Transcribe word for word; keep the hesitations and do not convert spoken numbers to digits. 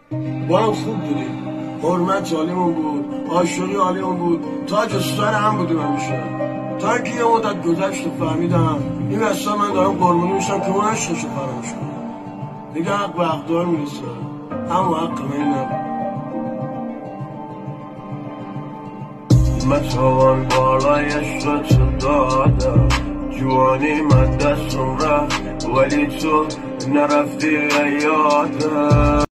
با هم خوب بودیم، حرمت عالیمون بود، آشوری عالیمون بود، تاج سر هم بودیم همیشه. تا اینکه یه مدت گذشت و فهمیدم این وستا من دارم قربونی میشم که اون عشقشو فراموش کنم. دیگه حق به حقدار میرسه، اما حق من نبود. متوان بالای عشقتو دادم، جوانی من دستم رفت ولی تو نرفتی یادم.